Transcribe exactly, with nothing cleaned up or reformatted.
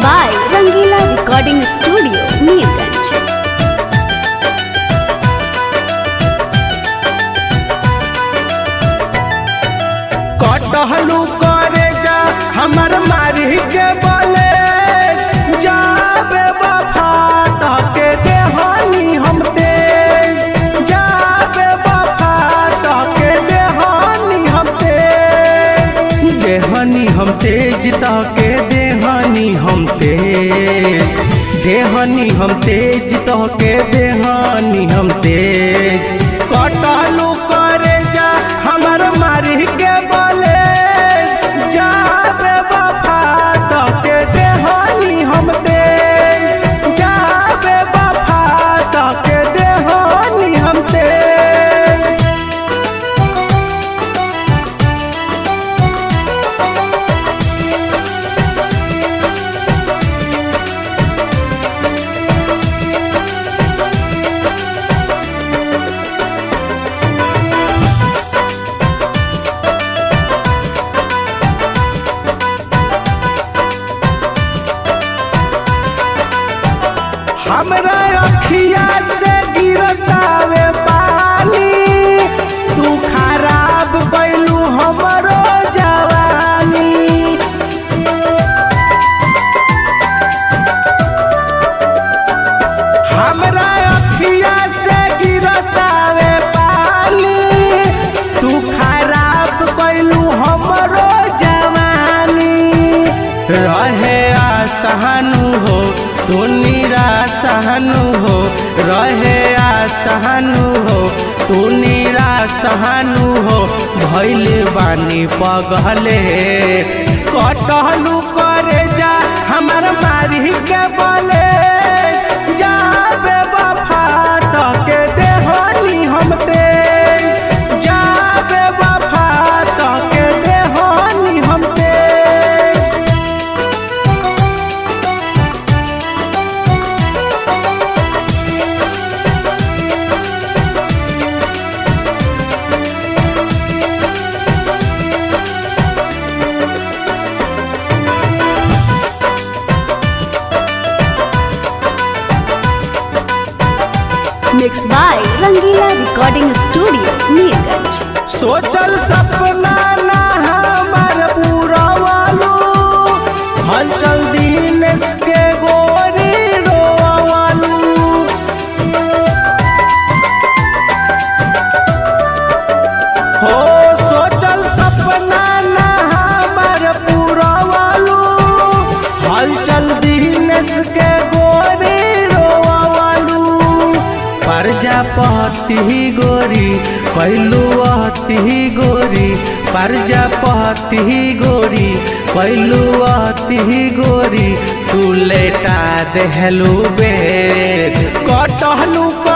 by Rangila Recording Studio, Neerganj. कटहलू करे जा हमर मारी के बोले जाबे वफा तके देहानी हम ते जाबे वफा तके देहानी हम ते देहानी हम तेज तके देहानी हम ते देहानी हम तेज तके देहानी हम ते कटहलू करे जा हमर मारी के बोले जाबे वफा तके देहानी हम ते जाबे वफा तके देहानी हम ते हमरा अखिया से गिरतावे पानी तू खराब कैलू हमरो जवानी हमरा अखिया से गिरतावे पानी तू खराब कैलू हमरो जवानी रहे आसहानु हो तू निरासहनु हो रहे आसहनु हो तू निरासहनु हो भइल बानी पगले कटहलू करे जा हमर मारी के बोले जाबे वफा तके देहानी हम ते जाबे वफा तके देहानी हम ते Mixed by Rangila Recording Studio, Neerganj. सोचल सपना ना हमार पूरा वालू हलचल दिनेश के गोरी रोवालू हो सोचल सपना ना हमार पूरा वालू हलचल दिनेश के गोरी रोवालू प्रजापति गोरी कैलू अति गोरी प्रजापति गोरी कैलू अति गोरी तू लेटा देहलू बेद कटहलू